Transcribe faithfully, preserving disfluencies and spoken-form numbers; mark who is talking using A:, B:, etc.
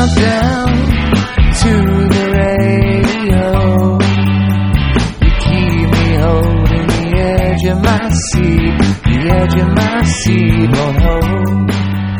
A: countdown to the radio. You keep me holding the edge of my seat, the edge of my seat won't hold.